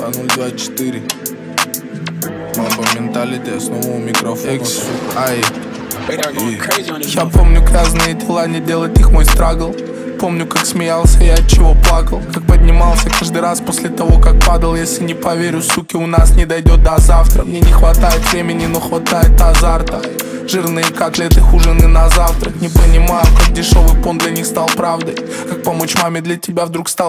2024. Мапа менталити, снова у микрофона. Ай. Я помню грязные дела, не делать их мой страгл. Помню, как смеялся и от чего плакал, как поднимался каждый раз после того, как падал. Если не поверю, суки, у нас не дойдет до завтра. Мне не хватает времени, но хватает азарта. Жирные котлеты, ужины на завтрак. Не понимаю, как дешевый понт для них стал правдой. Как помочь маме для тебя вдруг стал